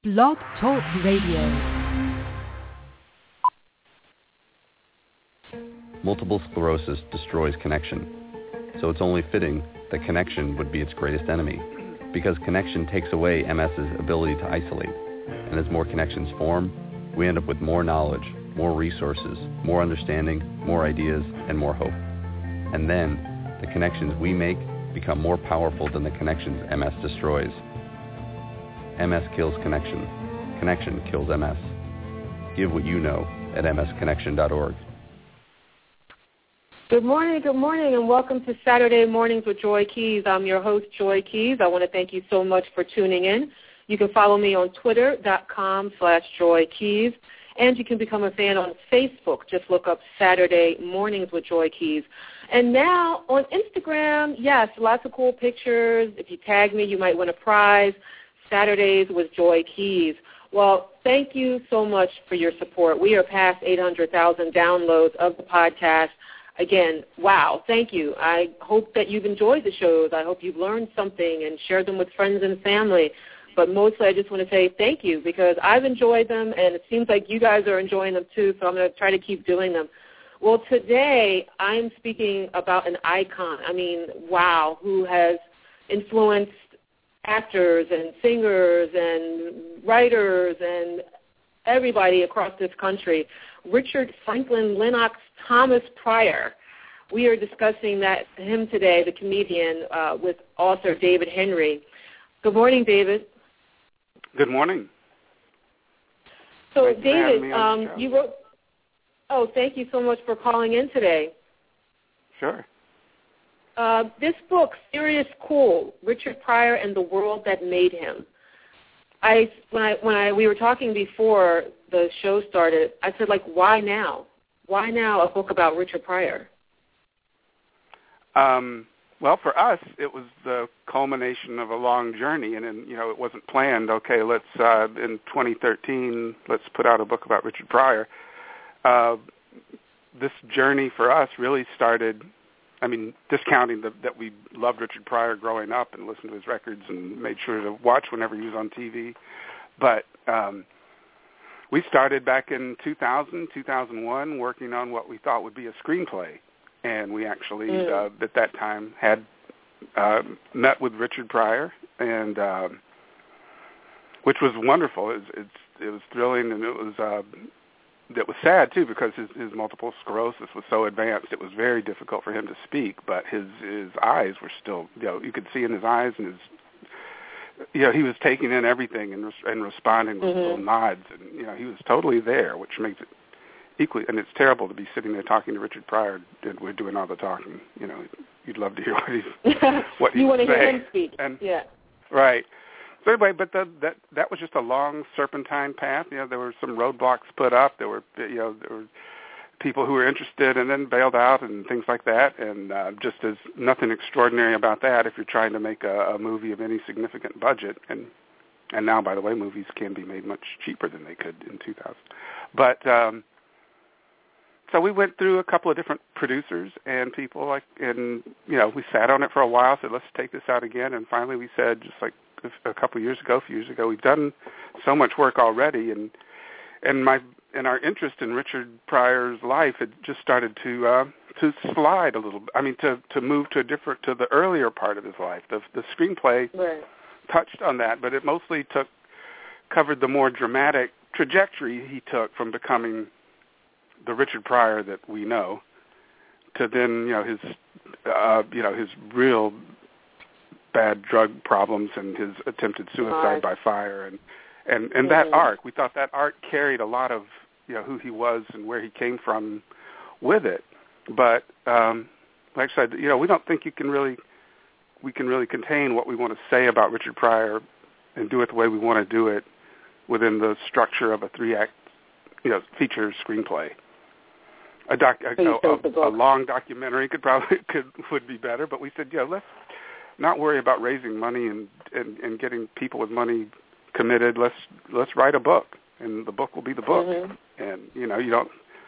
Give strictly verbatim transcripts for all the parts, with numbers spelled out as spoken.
Blog Talk Radio. Multiple sclerosis destroys connection, so it's only fitting that connection would be its greatest enemy, because connection takes away M S's ability to isolate, and as more connections form, we end up with more knowledge, more resources, more understanding, more ideas, and more hope. And then, the connections we make become more powerful than the connections M S destroys. M S kills connection. Connection kills M S. Give what you know at m s connection dot org. Good morning, good morning, and welcome to Saturday Mornings with Joy Keys. I'm your host, Joy Keys. I want to thank you so much for tuning in. You can follow me on twitter.com slash Joy Keys, and you can become a fan on Facebook. Just look up Saturday Mornings with Joy Keys. And now on Instagram, yes, lots of cool pictures. If you tag me, you might win a prize. Saturdays with Joy Keys. Well, thank you so much for your support. We are past eight hundred thousand downloads of the podcast. Again, wow, thank you. I hope that you've enjoyed the shows. I hope you've learned something and shared them with friends and family. But mostly I just want to say thank you because I've enjoyed them, and it seems like you guys are enjoying them too, so I'm going to try to keep doing them. Well, today I'm speaking about an icon. I mean, wow, who has influenced actors and singers and writers and everybody across this country, Richard Franklin Lennox Thomas Pryor. We are discussing that him today, the comedian, uh, with author David Henry. Good morning, David. Good morning. So, Thanks David, um, you wrote. Oh, thank you so much for calling in today. Sure. Uh, this book, Serious Cool, Richard Pryor and the World That Made Him. I when I when I we were talking before the show started, I said, like, why now? Why now a book about Richard Pryor? Um, well, for us, it was the culmination of a long journey, and, and you know, it wasn't planned. Okay, let's uh, in twenty thirteen, let's put out a book about Richard Pryor. Uh, this journey for us really started. I mean, discounting the, that we loved Richard Pryor growing up and listened to his records and made sure to watch whenever he was on T V. But um, we started back in two thousand, two thousand one working on what we thought would be a screenplay. And we actually, mm. uh, at that time, had uh, met with Richard Pryor, and uh, which was wonderful. It was, it's, it was thrilling, and it was... Uh, That was sad, too, because his, his multiple sclerosis was so advanced. It was very difficult for him to speak, but his his eyes were still, you know, you could see in his eyes and his, you know, he was taking in everything and, and responding with mm-hmm. little nods. And, you know, he was totally there, which makes it equally, and it's terrible to be sitting there talking to Richard Pryor and we're doing all the talking. You know, you'd love to hear what he's, what he's You want to saying. hear him speak, and, yeah. Right. So anyway, but the, that that was just a long serpentine path. You know, there were some roadblocks put up. There were, you know, there were people who were interested and then bailed out and things like that. And uh, just as nothing extraordinary about that, if you're trying to make a, a movie of any significant budget, and and now, by the way, movies can be made much cheaper than they could in two thousand. But um, so we went through a couple of different producers and people, like, and you know, we sat on it for a while. Said, let's take this out again. And finally, we said, just like. A couple of years ago, a few years ago, we've done so much work already, and and my and our interest in Richard Pryor's life had just started to uh, to slide a little bit. I mean, to to move to a different to the earlier part of his life. The the screenplay right. touched on that, but it mostly took covered the more dramatic trajectory he took from becoming the Richard Pryor that we know to then you know his uh, you know his real bad drug problems and his attempted suicide right. by fire, and and and mm-hmm. that arc, we thought that arc carried a lot of you know who he was and where he came from with it. But um, like I said, you know, we don't think you can really we can really contain what we want to say about Richard Pryor and do it the way we want to do it within the structure of a three-act you know feature screenplay. A, doc, a, a, a, a long documentary could probably could would be better, but we said, yeah, let's not worry about raising money and, and, and getting people with money committed. Let's let's write a book, and the book will be the book. Mm-hmm. And you know, you don't.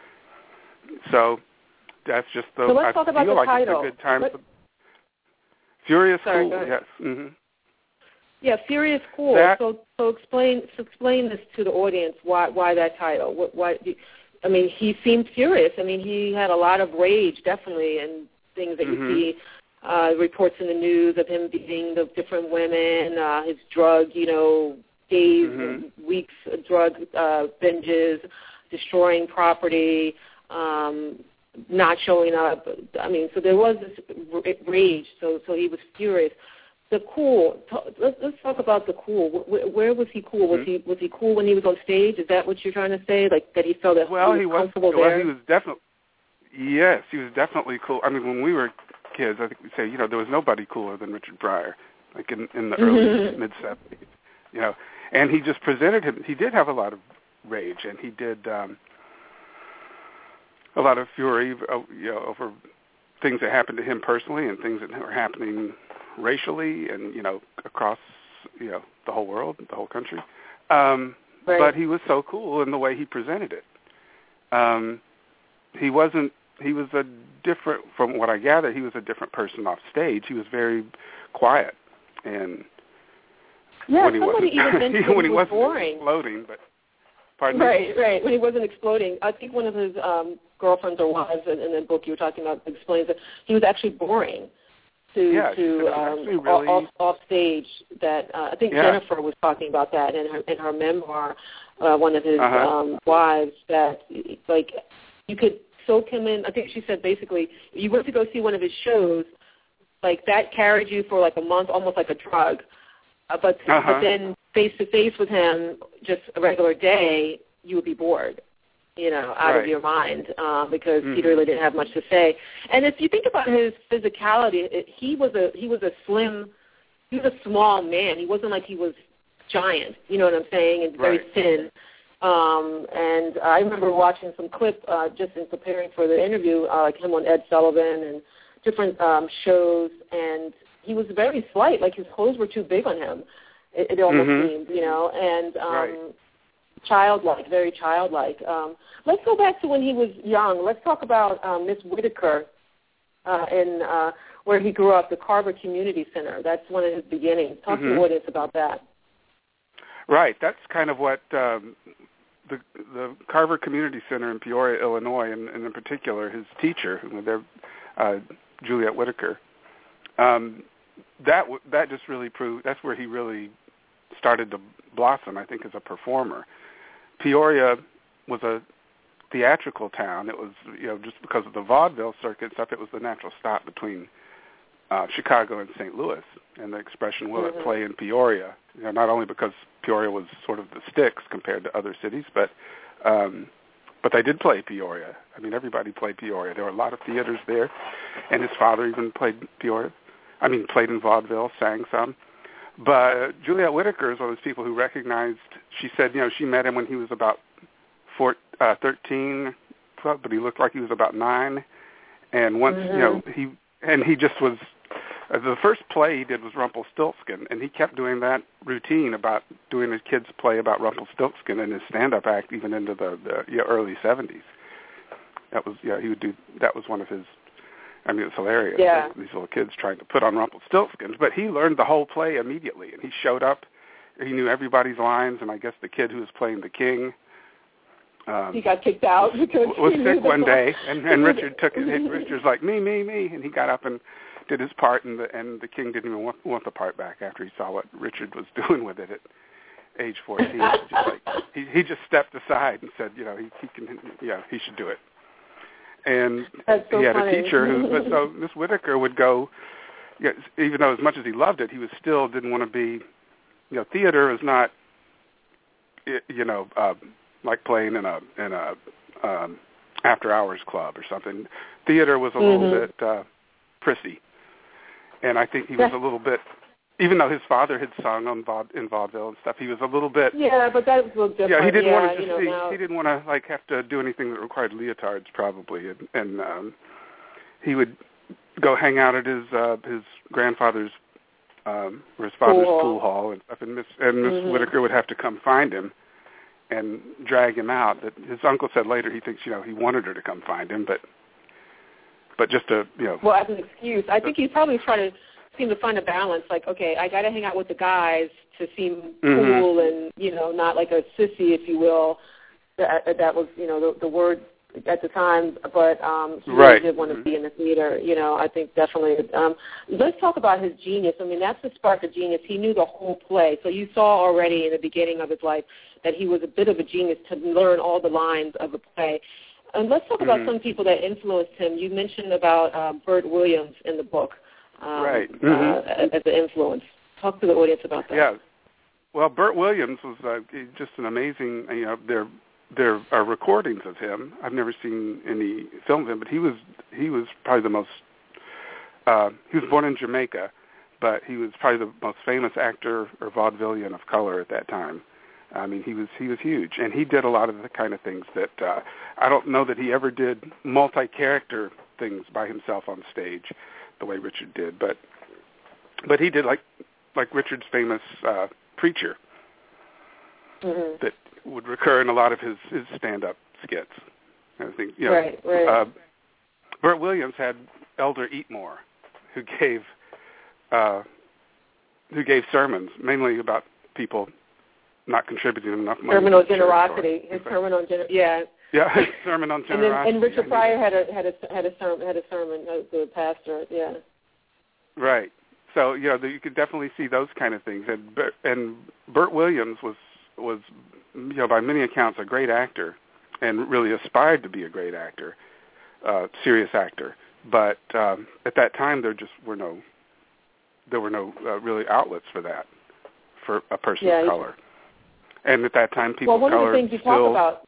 So that's just the. So let's I talk feel about the like title. It's a good time. Let, for, Furious sorry, Cool. Yes. Mm-hmm. Yeah, Furious Cool. That, so So explain so explain this to the audience. Why why that title? What, why? I mean, he seemed furious. I mean, he had a lot of rage, definitely, and things that mm-hmm. you see uh, reports in the news of him beating the different women, uh, his drug, you know, days, mm-hmm. weeks of drug uh, binges, destroying property, um, not showing up. I mean, so there was this rage. So so he was furious. The cool. Let's, let's talk about the cool. Where, where was he cool? Was he was he cool when he was on stage? Is that what you're trying to say? Like that he felt that well, he was he was comfortable well, there? he was definitely. Yes, he was definitely cool. I mean, when we were kids, I think we say, you know, there was nobody cooler than Richard Pryor, like in, in the early mid seventies, you know. And he just presented him. He did have a lot of rage, and he did um, a lot of fury, uh, you know, over things that happened to him personally and things that were happening racially and, you know, across, you know, the whole world, the whole country. Um, right. But he was so cool in the way he presented it. Um, he wasn't, he was a different, from what I gather, he was a different person off stage. He was very quiet. And yeah, when he somebody wasn't, even mentioned when he he was wasn't boring. exploding, but pardon right, me? right. When he wasn't exploding, I think one of his um, girlfriends or wives in, in the book you were talking about explains that he was actually boring. To yeah, to um, really, off, off stage. That uh, I think yeah. Jennifer was talking about that in her in her memoir. Uh, one of his uh-huh. um, wives that like you could soak him in. I think she said basically you went to go see one of his shows, like that carried you for like a month, almost like a drug. Uh, but uh-huh. but then face to face with him, just a regular day, you would be bored. You know, out right. of your mind, uh, because mm-hmm. he really didn't have much to say. And if you think about his physicality, it, he was a he was a slim, he was a small man. He wasn't like he was giant. You know what I'm saying? And very right. thin. Um, and I remember watching some clip uh, just in preparing for the interview, uh, like him on Ed Sullivan and different um, shows, and he was very slight. Like his clothes were too big on him. It, it almost mm-hmm. seemed, you know, and. Um, right. Childlike, very childlike. Um, let's go back to when he was young. Let's talk about um, Miss Whitaker uh, in uh, where he grew up, the Carver Community Center. That's one of his beginnings. Talk mm-hmm. to the audience about that. Right. That's kind of what um, the the Carver Community Center in Peoria, Illinois, and, and in particular his teacher, who uh, Juliet Whitaker. Um, that that just really proved. That's where he really started to blossom, I think, as a performer. Peoria was a theatrical town. It was, you know, just because of the vaudeville circuit stuff, it was the natural stop between uh, Chicago and Saint Louis. And the expression, will mm-hmm. it play in Peoria? You know, not only because Peoria was sort of the sticks compared to other cities, but um, but they did play Peoria. I mean, everybody played Peoria. There were a lot of theaters there, and his father even played Peoria. I mean, played in vaudeville, sang some. But Juliet Whitaker is one of those people who recognized, she said, you know, she met him when he was about four, uh, thirteen, but he looked like he was about nine. And once, mm-hmm. you know, he, and he just was, uh, the first play he did was Rumpelstiltskin, and he kept doing that routine about doing his kids' play about Rumpelstiltskin in his stand-up act even into the, the you know, early seventies. That was, yeah, he would do, that was one of his, I mean, it's hilarious. Yeah. Like, these little kids trying to put on Rumpelstiltskins. But he learned the whole play immediately, and he showed up. He knew everybody's lines, and I guess the kid who was playing the king um, he got kicked out because was he sick one the day, and, and Richard took it. And Richard's like, me, me, me, and he got up and did his part, and the, and the king didn't even want, want the part back after he saw what Richard was doing with it at age fourteen. just like, he, he just stepped aside and said, you know, he, he can, yeah, he should do it. And so he had funny. a teacher who, but so Miss Whitaker would go, you know, even though as much as he loved it, he was still didn't want to be, you know, theater is not, you know, uh, like playing in a in a um, after hours club or something. Theater was a mm-hmm. little bit uh, prissy, and I think he was a little bit. Even though his father had sung on vaud- in vaudeville and stuff, he was a little bit. Yeah, but that was a little different. Yeah, he didn't yeah, want to just. You know, he, now... he didn't want to like have to do anything that required leotards, probably, and, and um, he would go hang out at his uh, his grandfather's um, or his father's pool, pool hall and stuff, and Miss and Miss mm-hmm. Whitaker would have to come find him and drag him out. That his uncle said later he thinks you know he wanted her to come find him, but but just to you know. Well, as an excuse, I think he probably tried to. Seem to find a balance, like, okay, I got to hang out with the guys to seem mm-hmm. cool and, you know, not like a sissy, if you will. That, that was, you know, the, the word at the time, but um, he right. really did want to be in the theater. You know, I think definitely. Um, let's talk about his genius. I mean, that's the spark of genius. He knew the whole play. So you saw already in the beginning of his life that he was a bit of a genius to learn all the lines of a play. And let's talk about mm-hmm. some people that influenced him. You mentioned about uh, Bert Williams in the book um, right. uh, mm-hmm. as an influence. Talk to the audience about that. Yeah. Well, Bert Williams was uh, just an amazing, you know, there there are recordings of him. I've never seen any film of him, but he was he was probably the most, uh, he was born in Jamaica, but he was probably the most famous actor or vaudevillian of color at that time. I mean, he was he was huge, and he did a lot of the kind of things that uh, I don't know that he ever did multi-character things by himself on stage, the way Richard did. But but he did like like Richard's famous uh, preacher mm-hmm. that would recur in a lot of his, his stand-up skits. I think you know, right, right. Uh, Bert Williams had Elder Eatmore, who gave uh, who gave sermons mainly about people not contributing enough money. Sermon on generosity. His sermon on gener- yeah. Yeah, his sermon on generosity. And, then, and Richard Pryor had a had a had a sermon had a sermon as the pastor. Yeah. Right. So you know you could definitely see those kind of things. And and Bert Williams was was you know by many accounts a great actor, and really aspired to be a great actor, uh, serious actor. But um, at that time there just were no there were no uh, really outlets for that for a person yeah, of color. And at that time, people well, of color one of the things you still, talk about.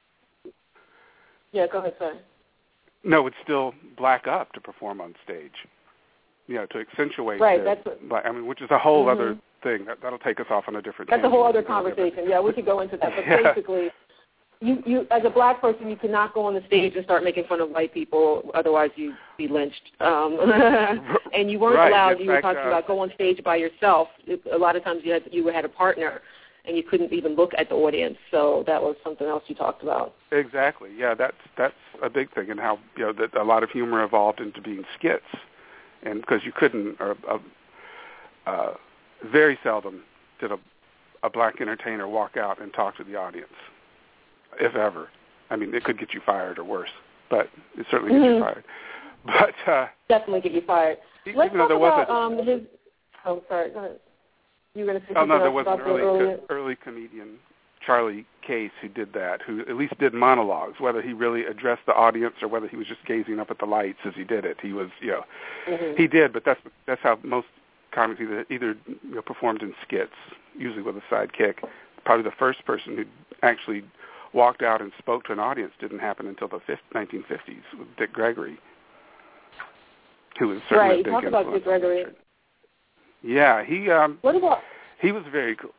Yeah, go ahead, sorry. No, would still black up to perform on stage. You know, to accentuate. Right. Their, that's what, black, I mean, which is a whole mm-hmm. other thing. That, that'll take us off on a different. That's tangent. a whole other conversation. Yeah, we could go into that. But yeah. basically, you, you as a black person, you cannot go on the stage and start making fun of white people. Otherwise, you'd be lynched. Um, and you weren't right. allowed. In you fact, were talking uh, about go on stage by yourself. It, a lot of times, you had you had a partner, and you couldn't even look at the audience. So that was something else you talked about. Exactly. Yeah, that's that's a big thing, and how you know that a lot of humor evolved into being skits, and because you couldn't, or uh, uh, very seldom did a a black entertainer walk out and talk to the audience, if ever. I mean, it could get you fired or worse, but it certainly mm-hmm. gets you fired. But uh, definitely get you fired. Let's you know, talk there about was a, um, his. Oh, sorry. Go ahead. You were going to say oh something no, there else was an about early the earlier... co- early comedian, Charlie Case, who did that, who at least did monologues, whether he really addressed the audience or whether he was just gazing up at the lights as he did it. He was, you know, mm-hmm. he did, but that's that's how most comics either, either you know, performed in skits, usually with a sidekick. Probably the first person who actually walked out and spoke to an audience didn't happen until the nineteen fifties with Dick Gregory, who was certainly right. a big Talk influence about Dick Gregory. on Yeah, he um, what about? he was very cool.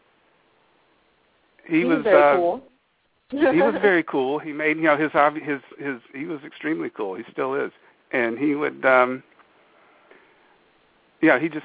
He, he was, was very uh, cool. he was very cool. He made, you know, his his his he was extremely cool. He still is, and he would, um, yeah, he just,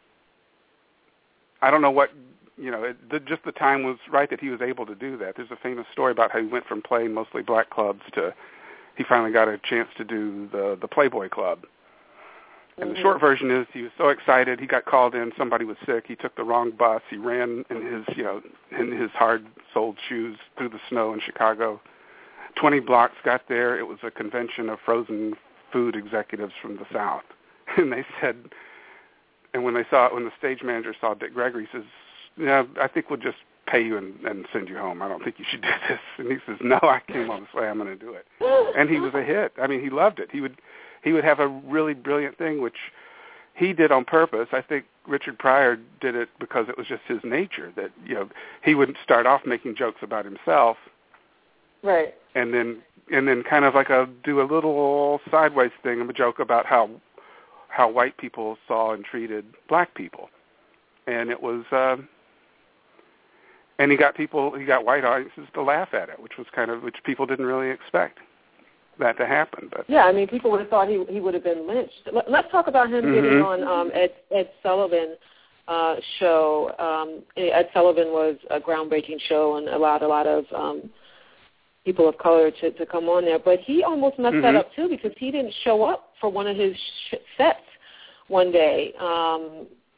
I don't know what, you know, it, the, just the time was right that he was able to do that. There's a famous story about how he went from playing mostly black clubs to, he finally got a chance to do the the Playboy Club. And mm-hmm. the short version is he was so excited, he got called in, somebody was sick, he took the wrong bus, he ran in his, you know, in his hard-soled shoes through the snow in Chicago. Twenty blocks, got there, it was a convention of frozen food executives from the South. And they said, and when they saw, when the stage manager saw Dick Gregory, he says, yeah, I think we'll just pay you and, and send you home. I don't think you should do this. And he says, no, I came all this way, I'm going to do it. And he was a hit. I mean, he loved it. He would... He would have a really brilliant thing, which he did on purpose. I think Richard Pryor did it because it was just his nature that, you know, he would start off making jokes about himself, right, and then and then kind of like a do a little sideways thing of a joke about how how white people saw and treated black people, and it was, uh, and he got people, he got white audiences to laugh at it, which was kind of which people didn't really expect that to happen. But yeah, I mean, people would have thought he he would have been lynched. Let, let's talk about him mm-hmm. getting on um, Ed, Ed Sullivan uh, show. Um, Ed Sullivan was a groundbreaking show and allowed a lot of um, people of color to, to come on there. But he almost messed mm-hmm. that up too because he didn't show up for one of his sh- sets one day. Um,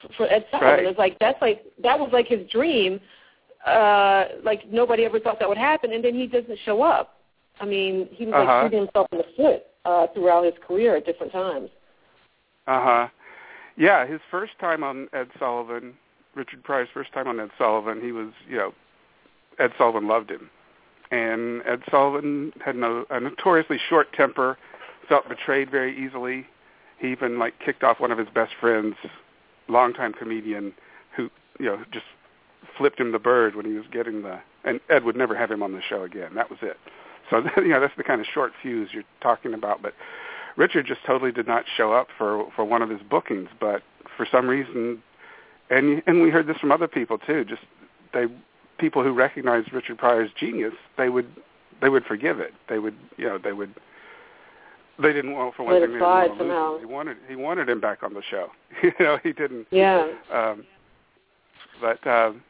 for Ed Sullivan. Right. It's like that's like that was like his dream. Uh, like nobody ever thought that would happen, and then he doesn't show up. I mean, he was like uh-huh. shooting himself in the foot uh, throughout his career at different times. Uh huh. Yeah, his first time on Ed Sullivan, Richard Pryor's first time on Ed Sullivan, he was, you know, Ed Sullivan loved him, and Ed Sullivan had no, a notoriously short temper, felt betrayed very easily. He even like kicked off one of his best friends, longtime comedian, who you know just flipped him the bird when he was getting the, and Ed would never have him on the show again. That was it. So, you know, that's the kind of short fuse you're talking about. But Richard just totally did not show up for, for one of his bookings. But for some reason, and and we heard this from other people too, just they people who recognized Richard Pryor's genius, they would they would forgive it. They would, you know, they would. They didn't want for one Let thing. it They slide didn't want to lose somehow. him. He wanted he wanted him back on the show. you know, he didn't. Yeah. Um, but. Um,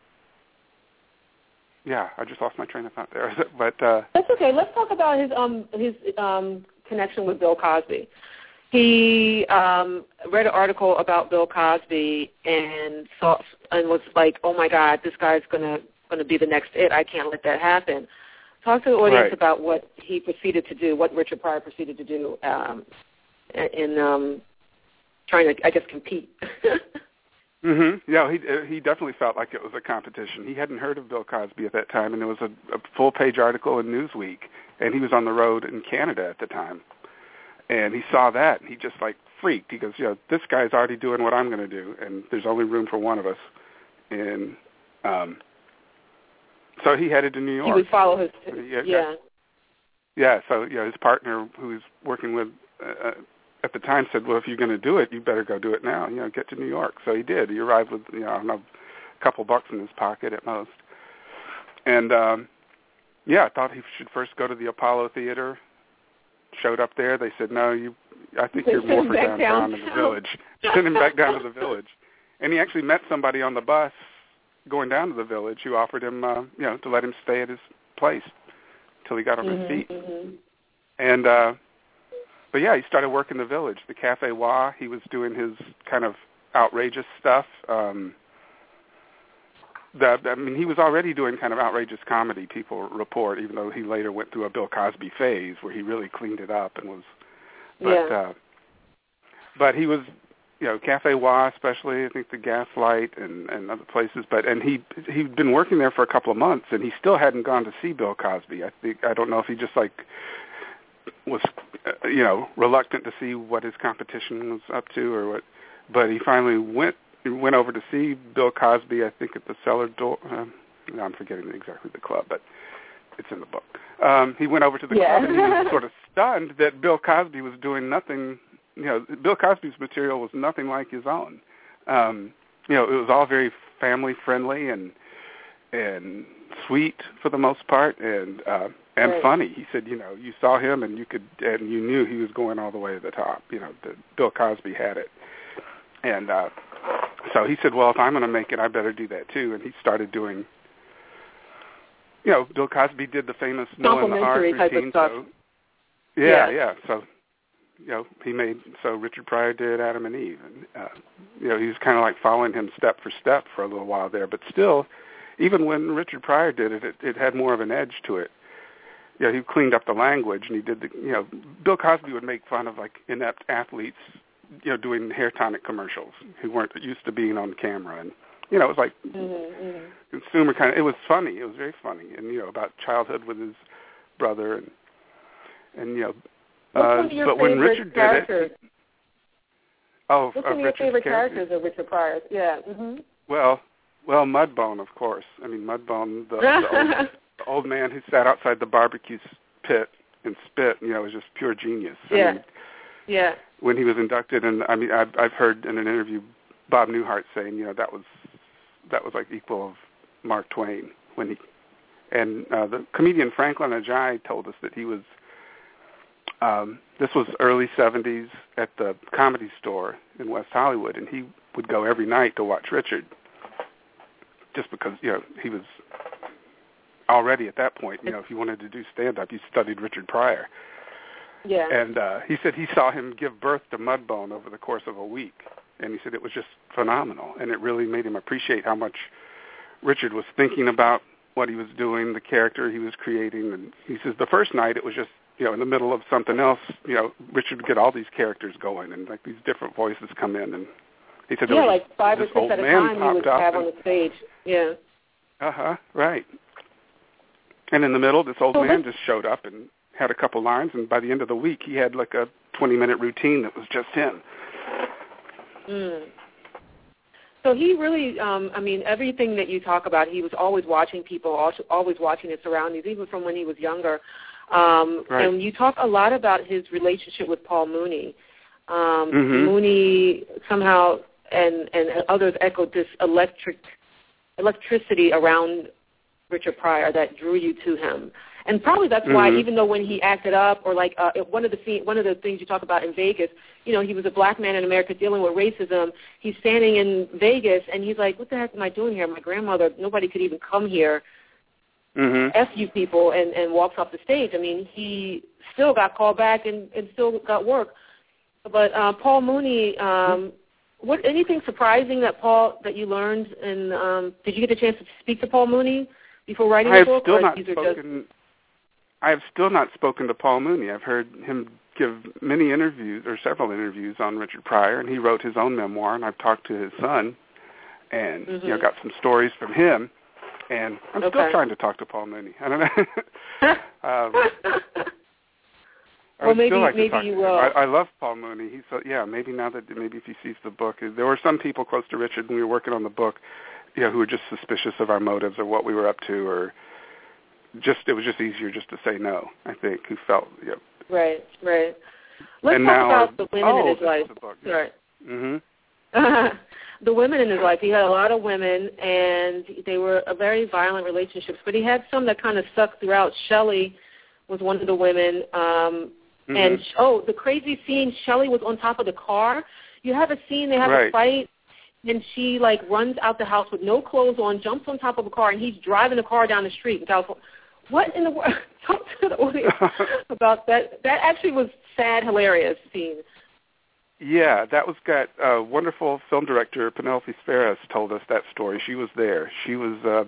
Yeah, I just lost my train of thought there. But uh, that's okay. Let's talk about his um his um connection with Bill Cosby. He um read an article about Bill Cosby and thought and was like, "Oh my God, this guy's gonna gonna be the next it. I can't let that happen." Talk to the audience right. about what he proceeded to do, what Richard Pryor proceeded to do um, in um, trying to, I guess, compete. Mhm. Yeah, he he definitely felt like it was a competition. He hadn't heard of Bill Cosby at that time, and there was a, a full-page article in Newsweek, and he was on the road in Canada at the time, and he saw that, and he just like freaked. He goes, "You know, this guy's already doing what I'm going to do, and there's only room for one of us." And um, so he headed to New York. He would follow his, yeah, yeah. Yeah. So you know, his partner, who he was working with. Uh, at the time said, well, if you're going to do it, you better go do it now, you know, get to New York. So he did. He arrived with, you know, I don't know, a couple bucks in his pocket at most. And, um, yeah, I thought he should first go to the Apollo Theater. Showed up there. They said, no, you. I think They you're more sent for him back downtown down. in the village. Send him back down to the village. And he actually met somebody on the bus going down to the village who offered him, uh, you know, to let him stay at his place until he got on mm-hmm, his feet. Mm-hmm. And, uh, But, yeah, he started working the village, the Cafe Wah. He was doing his kind of outrageous stuff. Um, that I mean, he was already doing kind of outrageous comedy, people report, even though he later went through a Bill Cosby phase where he really cleaned it up and was. But, yeah. uh, but he was, you know, Cafe Wah especially, I think the Gaslight and, and other places. But and he he'd been working there for a couple of months, and he still hadn't gone to see Bill Cosby. I think I don't know if he just like. was, uh, you know, reluctant to see what his competition was up to or what, but he finally went went over to see Bill Cosby, I think at the Cellar Door. Um, I'm forgetting exactly the club, but it's in the book. Um, he went over to the yeah. club and he was sort of stunned that Bill Cosby was doing nothing, you know, Bill Cosby's material was nothing like his own. Um, you know, it was all very family friendly and and sweet for the most part, and uh, and right. funny. He said, you know, you saw him and you could, and you knew he was going all the way to the top. You know, the, Bill Cosby had it, and uh, so he said, well, if I'm going to make it, I better do that too. And he started doing, you know, Bill Cosby did the famous Noah and the Ark routine. So, yeah, yeah, yeah. So, you know, he made so Richard Pryor did Adam and Eve, and uh, you know, he was kind of like following him step for step for a little while there, but still. Even when Richard Pryor did it, it, it had more of an edge to it. You know, he cleaned up the language, and he did the, you know, Bill Cosby would make fun of, like, inept athletes, you know, doing hair tonic commercials who weren't used to being on camera. And, you know, it was like mm-hmm, mm-hmm. consumer kind of, it was funny. It was very funny. And, you know, about childhood with his brother and, and you know, What's uh, one of your but when Richard characters? did it. Oh, What's of one of your Richard's favorite characters? characters of Richard Pryor's? Yeah. Mm-hmm. Well, Well, Mudbone, of course. I mean, Mudbone, the, the, old, the old man who sat outside the barbecue pit and spit, you know, was just pure genius. I yeah. mean, yeah. When he was inducted, and I mean, I've, I've heard in an interview Bob Newhart saying, you know, that was that was like equal of Mark Twain when he, and uh, the comedian Franklin Ajaye told us that he was. Um, this was early seventies at the Comedy Store in West Hollywood, and he would go every night to watch Richard, just because, you know, he was already at that point, you know, if you wanted to do stand-up, you studied Richard Pryor. Yeah. And uh, he said he saw him give birth to Mudbone over the course of a week. And he said it was just phenomenal, and it really made him appreciate how much Richard was thinking about what he was doing, the character he was creating. And he says the first night it was just, you know, in the middle of something else, you know, Richard would get all these characters going, and like these different voices come in. And he said, yeah, there was like five or this six old at a man time he would popped have up on and, the stage. Yeah. Uh huh. Right. And in the middle, this old so man just showed up and had a couple lines, and by the end of the week, he had like a twenty-minute routine that was just him. Mm. So he really, um, I mean, everything that you talk about, he was always watching people, also always watching his surroundings, even from when he was younger. Um, right. And you talk a lot about his relationship with Paul Mooney. Um, mm-hmm. Mooney somehow and, and others echoed this electric electricity around Richard Pryor that drew you to him. And probably that's why, mm-hmm. even though when he acted up, or like uh, one of the scene, one of the things you talk about in Vegas, you know, he was a black man in America dealing with racism. He's standing in Vegas, and he's like, "What the heck am I doing here? My grandmother, nobody could even come here, mm-hmm. F you people," and, and walks off the stage. I mean, he still got called back and, and still got work. But uh, Paul Mooney, um, what anything surprising that Paul that you learned? And um, did you get the chance to speak to Paul Mooney before writing I the have book? still or not these are spoken. just... I have still not spoken to Paul Mooney. I've heard him give many interviews, or several interviews, on Richard Pryor, and he wrote his own memoir, and I've talked to his son, and mm-hmm. you know, got some stories from him, and I'm okay. still trying to talk to Paul Mooney. I don't know. um, I well, would maybe still like maybe to talk you to him. will. I, I love Paul Mooney. He's uh, yeah. Maybe now that maybe if he sees the book, there were some people close to Richard when we were working on the book, you know, who were just suspicious of our motives or what we were up to, or just it was just easier just to say no. I think who felt you know. Right, right. Let's and talk now about our, the women oh, in his life. The book. Right. Mm-hmm. The women in his life. He had a lot of women, and they were a very violent relationships. But he had some that kind of stuck throughout. Shelley was one of the women. Um, mm-hmm. And, oh, the crazy scene, Shelley was on top of the car. You have a scene, they have right. a fight, and she, like, runs out the house with no clothes on, jumps on top of a car, and he's driving the car down the street in California. What in the world? Talk to the audience about that. That actually was sad, hilarious scene. Yeah, that was got uh, wonderful film director Penelope Spheris told us that story. She was there. She was uh,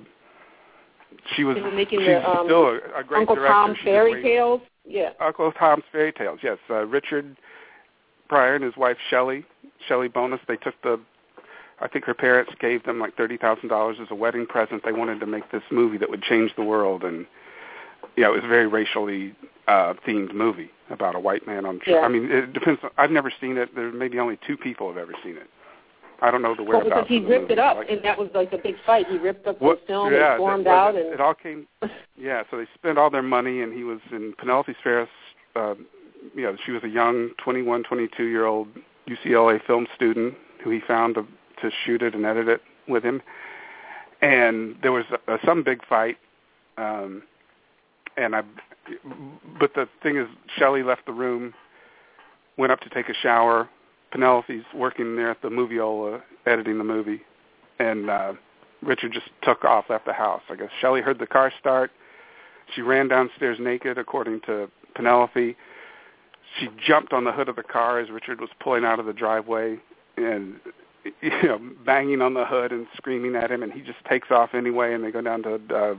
she was making she's the, um, still a, a great Uncle director. Tom's She's Fairy great, Tales. Yeah, Uncle Tom's Fairy Tales. Yes, uh, Richard Pryor and his wife Shelley Shelley Bonus. They took the. I think her parents gave them like thirty thousand dollars as a wedding present. They wanted to make this movie that would change the world, and yeah, it was a very racially uh, themed movie about a white man on. Yeah. I mean, it depends. I've never seen it. There maybe only two people have ever seen it. I don't know the well, whereabouts. because he of the ripped movie. it up, like, and that was like a big fight. He ripped up what, the film yeah, and stormed that, out, it, and it all came. Yeah, so they spent all their money, and he was in Penelope Spheris. Uh, you know, she was a young twenty-one, twenty-two year old U C L A film student who he found to, to shoot it and edit it with him. And there was uh, some big fight, um, and I. But the thing is, Shelley left the room, went up to take a shower. Penelope's working there at the Moviola, editing the movie, and uh, Richard just took off, left the house. I guess Shelley heard the car start. She ran downstairs naked, according to Penelope. She jumped on the hood of the car as Richard was pulling out of the driveway, and you know, banging on the hood and screaming at him, and he just takes off anyway, and they go down to. Uh,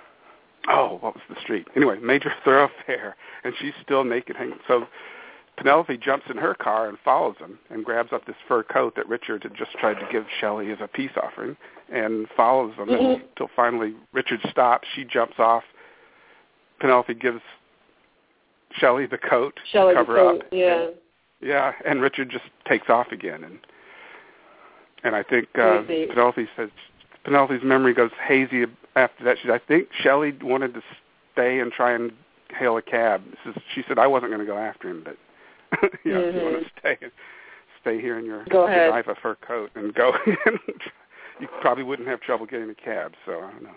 Oh, what was the street? Anyway, major thoroughfare, and she's still naked. Hanging. So Penelope jumps in her car and follows him and grabs up this fur coat that Richard had just tried to give Shelley as a peace offering and follows them mm-hmm. until finally Richard stops. She jumps off. Penelope gives Shelley the coat Shelley to cover the coat, up. Yeah. And, yeah, and Richard just takes off again. And and I think uh, Penelope says, Penelope's memory goes hazy after that. She said, I think Shelley wanted to stay and try and hail a cab. This is, she said, I wasn't going to go after him, but you know, mm-hmm. if you want to stay, stay here in your Godiva fur coat and go. You probably wouldn't have trouble getting a cab, so I don't know.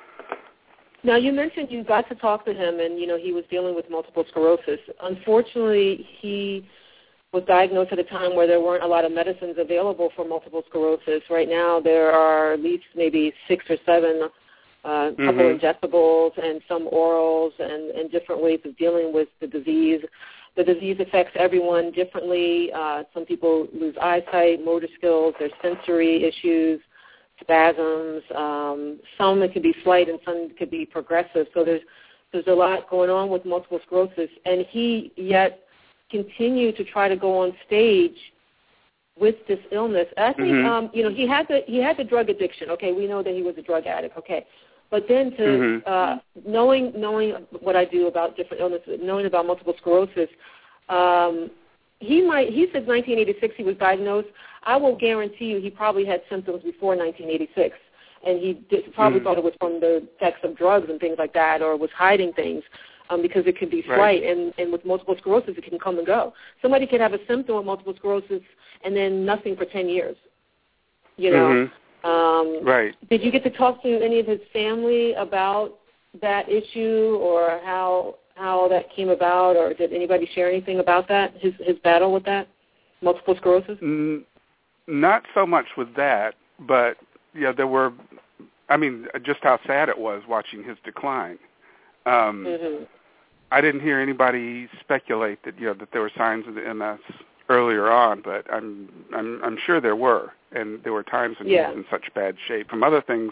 Now, you mentioned you got to talk to him, and, you know, he was dealing with multiple sclerosis. Unfortunately, he was diagnosed at a time where there weren't a lot of medicines available for multiple sclerosis. Right now, there are at least maybe six or seven, a uh, couple mm-hmm. injectables and some orals and, and different ways of dealing with the disease. the disease affects everyone differently. Uh, some people lose eyesight, motor skills, there's sensory issues, spasms. Um, some it could be slight and some could be progressive. So there's there's a lot going on with multiple sclerosis. And he yet continued to try to go on stage with this illness. I think, mm-hmm. um, you know, he had the he had the drug addiction. Okay, we know that he was a drug addict. Okay, but then to mm-hmm. uh, knowing knowing what I do about different illnesses, knowing about multiple sclerosis, um, he might. He said nineteen eighty-six he was diagnosed. I will guarantee you he probably had symptoms before nineteen eighty-six, and he did, probably mm-hmm. thought it was from the effects of drugs and things like that, or was hiding things. Um, because it can be slight, right. and, and with multiple sclerosis, it can come and go. Somebody could have a symptom of multiple sclerosis and then nothing for ten years, you know. Mm-hmm. Um, right. Did you get to talk to any of his family about that issue or how how that came about, or did anybody share anything about that, his, his battle with that, multiple sclerosis? Mm, not so much with that, but, yeah, there were, I mean, just how sad it was watching his decline. Um, mm-hmm. I didn't hear anybody speculate that you know that there were signs of the M S earlier on, but I'm I'm I'm sure there were, and there were times when yeah. he was in such bad shape. From other things,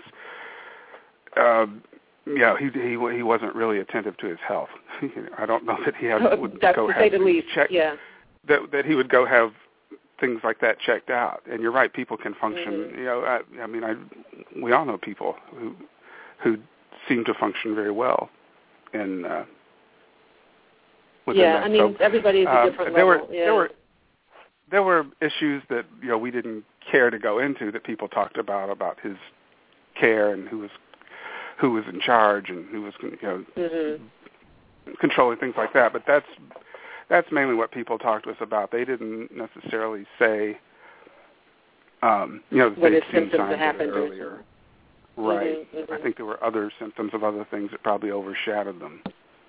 uh, yeah, he he he wasn't really attentive to his health. I don't know that he had would That's go to have say the least. check yeah. that that he would go have things like that checked out. And you're right, people can function. Mm-hmm. You know, I, I mean, I we all know people who who seem to function very well. In, uh, yeah, that. I mean, so, everybody is a um, different there level. Were, yeah. There were there were issues that you know we didn't care to go into that people talked about about his care and who was who was in charge and who was you know mm-hmm. controlling things like that. But that's that's mainly what people talked to us about. They didn't necessarily say um, you know what they'd seen symptoms signs that happened of it earlier. Or... Right. Mm-hmm, mm-hmm. I think there were other symptoms of other things that probably overshadowed them.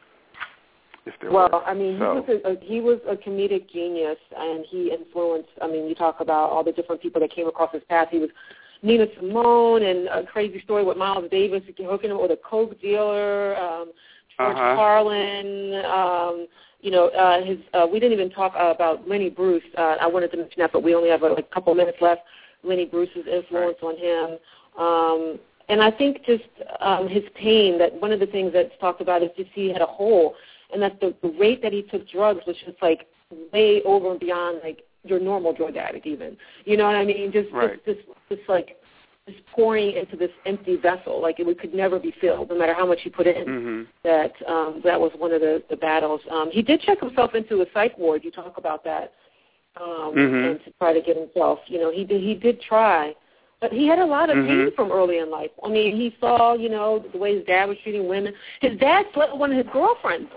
If there well, were. I mean, so. he was a, a, he was a comedic genius, and he influenced. I mean, you talk about all the different people that came across his path. He was Nina Simone, and a crazy story with Miles Davis hooking him with a coke dealer. Um, George uh-huh. Carlin. Um, you know, uh, his. Uh, we didn't even talk uh, about Lenny Bruce. Uh, I wanted to mention that, but we only have a, like, a couple minutes left. Lenny Bruce's influence right. on him. Um, And I think just um, his pain, that one of the things that's talked about is just he had a hole, and that the, the rate that he took drugs was just like way over and beyond like your normal drug addict even. You know what I mean? Just right. just, just, just like just pouring into this empty vessel, like it could never be filled, no matter how much he put in. Mm-hmm. That um, that was one of the, the battles. Um, he did check himself into a psych ward. You talk about that, um, mm-hmm. and to try to get himself. You know, he did he did try. But he had a lot of mm-hmm. pain from early in life. I mean, he saw, you know, the way his dad was treating women. His dad slept with one of his girlfriends.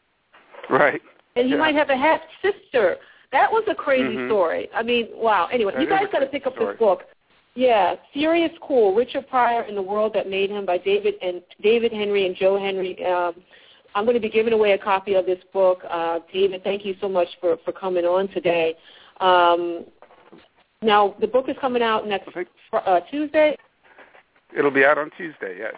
Right. And he yeah. might have a half sister. That was a crazy mm-hmm. story. I mean, wow. Anyway, that you guys got to pick up story. this book. Yeah, Furious Cool, Richard Pryor and the World That Made Him by David and David Henry and Joe Henry. Um, I'm going to be giving away a copy of this book. Uh, David, thank you so much for, for coming on today. Um, now, the book is coming out next uh, Tuesday? It'll be out on Tuesday, yes.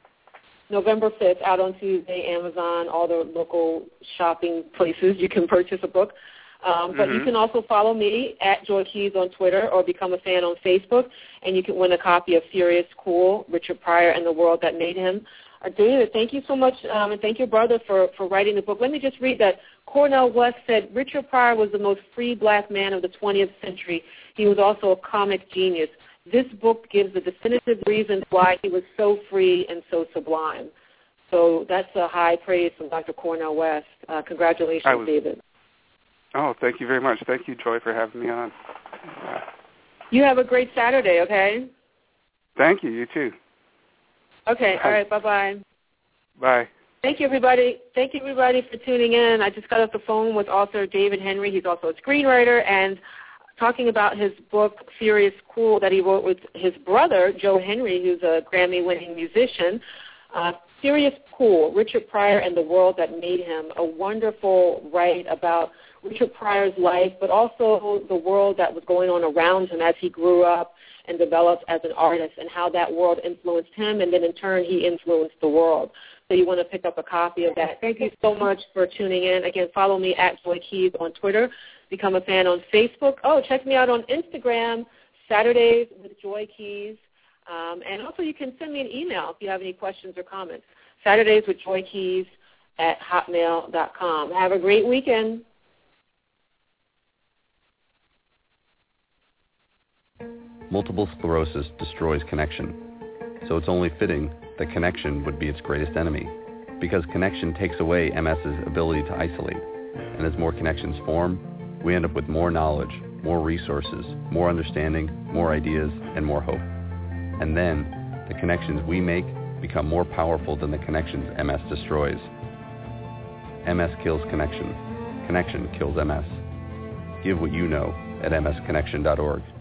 November fifth, out on Tuesday, Amazon, all the local shopping places you can purchase a book. Um, but mm-hmm. you can also follow me at Joy Keys on Twitter or become a fan on Facebook, and you can win a copy of Furious Cool, Richard Pryor and the World That Made Him. Uh, David, thank you so much, um, and thank your brother for, for writing the book. Let me just read that. Cornel West said, Richard Pryor was the most free black man of the twentieth century. He was also a comic genius. This book gives the definitive reasons why he was so free and so sublime. So that's a high praise from Doctor Cornel West. Uh, congratulations, was, David. Oh, thank you very much. Thank you, Joy, for having me on. Uh, you have a great Saturday, okay? Thank you. You too. Okay. Bye. All right. Bye-bye. Bye. Thank you, everybody. Thank you, everybody, for tuning in. I just got off the phone with author David Henry. He's also a screenwriter, and talking about his book, Furious Cool, that he wrote with his brother, Joe Henry, who's a Grammy-winning musician. Uh, Furious Cool, Richard Pryor and the World That Made Him, a wonderful write about Richard Pryor's life, but also the world that was going on around him as he grew up and developed as an artist, and how that world influenced him, and then in turn he influenced the world. so you want to pick up a copy of that. Thank you so much for tuning in. Again, follow me at Joy Keys on Twitter. Become a fan on Facebook. Oh, check me out on Instagram, Saturdays with Joy Keys. Um, and also you can send me an email if you have any questions or comments. Saturdays with Joy Keys at hotmail dot com. Have a great weekend. Multiple sclerosis destroys connection, so it's only fitting that connection would be its greatest enemy, because connection takes away MS's ability to isolate, and as more connections form, we end up with more knowledge, more resources, more understanding, more ideas, and more hope. And then, the connections we make become more powerful than the connections M S destroys. M S kills connection. Connection kills M S. Give what you know at m s connection dot org.